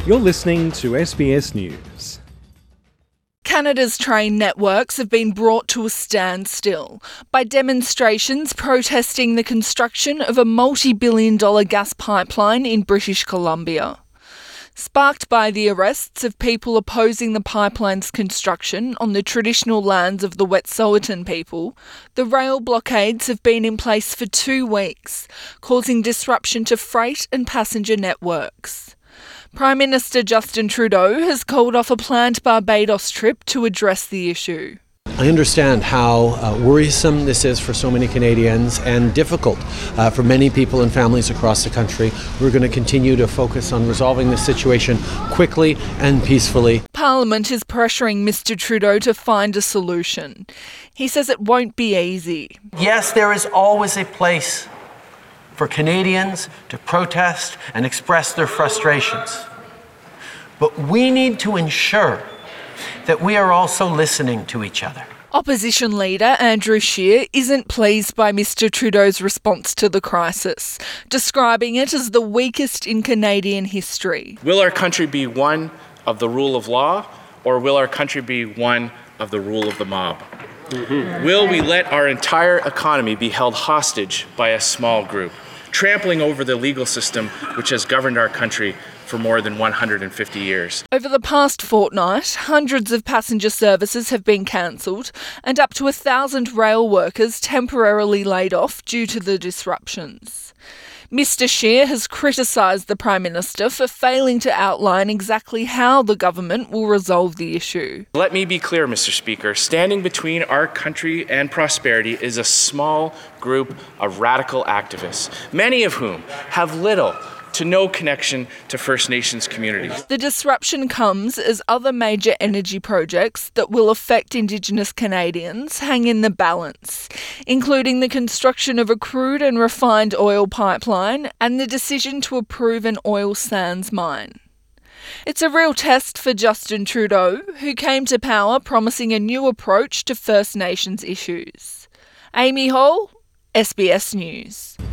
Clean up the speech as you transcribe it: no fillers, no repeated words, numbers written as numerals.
You're listening to SBS News. Canada's train networks have been brought to a standstill by demonstrations protesting the construction of a multi-billion-dollar gas pipeline in British Columbia. Sparked by the arrests of people opposing the pipeline's construction on the traditional lands of the Wet'suwet'en people, the rail blockades have been in place for 2 weeks, causing disruption to freight and passenger networks. Prime Minister Justin Trudeau has called off a planned Barbados trip to address the issue. I understand how worrisome this is for so many Canadians and difficult for many people and families across the country. We're going to continue to focus on resolving this situation quickly and peacefully. Parliament is pressuring Mr Trudeau to find a solution. He says it won't be easy. Yes, there is always a place for Canadians to protest and express their frustrations. But we need to ensure that we are also listening to each other. Opposition leader Andrew Scheer isn't pleased by Mr Trudeau's response to the crisis, describing it as the weakest in Canadian history. Will our country be one of the rule of law, or will our country be one of the rule of the mob? Will we let our entire economy be held hostage by a small group, trampling over the legal system which has governed our country for more than 150 years. Over the past fortnight, hundreds of passenger services have been cancelled and up to 1,000 rail workers temporarily laid off due to the disruptions. Mr Scheer has criticised the Prime Minister for failing to outline exactly how the government will resolve the issue. Let me be clear, Mr Speaker. Standing between our country and prosperity is a small group of radical activists, many of whom have little to no connection to First Nations communities. The disruption comes as other major energy projects that will affect Indigenous Canadians hang in the balance, including the construction of a crude and refined oil pipeline and the decision to approve an oil sands mine. It's a real test for Justin Trudeau, who came to power promising a new approach to First Nations issues. Amy Hall, SBS News.